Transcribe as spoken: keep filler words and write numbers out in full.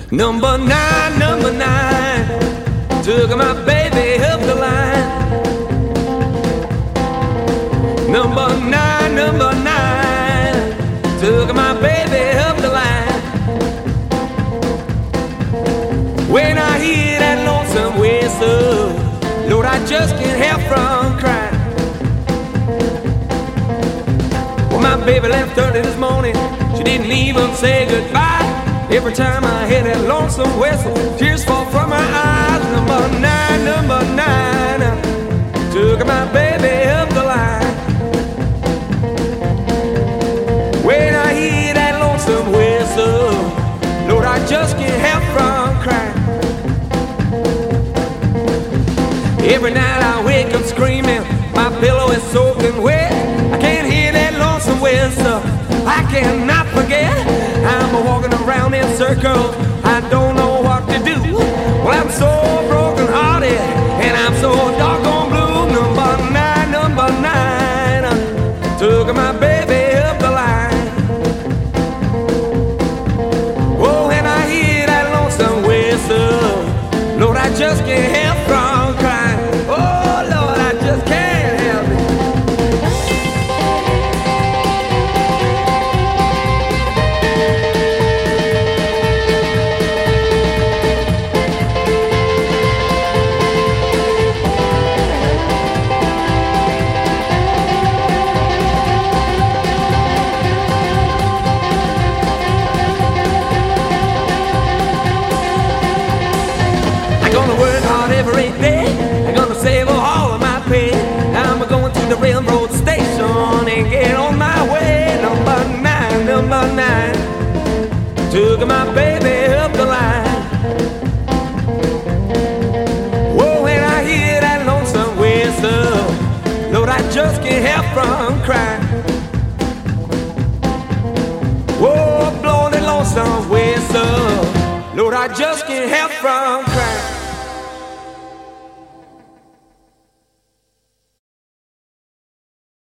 Number nine, number nine, took my baby up the line. Number nine, number nine, took my baby up the line. When I hear that lonesome whistle, Lord, I just can't help from crying. Well, my baby left early this morning, she didn't even say goodbye. Every time I hear that lonesome whistle, tears fall from my eyes. Number nine, number nine, took my baby up the line. When I hear that lonesome whistle, Lord, I just can't help from crying. Every night I wake up screaming, my pillow is soaking wet. I can't hear that lonesome whistle, I cannot forget. I'm walking around in circles, I don't know what to do. Well, I'm so broken hearted, and I'm so doggone blue. Number nine, number nine, took my baby up the line. Oh, when I hear that lonesome whistle, Lord, I just can't help from crying. Oh, Lord, I just can't help it. I'm gonna work hard every day, I'm gonna save all of my pay. I'm going to the railroad station and get on my way. Number nine, number nine, took my baby up the line. Whoa, when I hear that lonesome whistle, Lord, I just can't help from crying. Whoa, blow that lonesome whistle, Lord, I just can't help from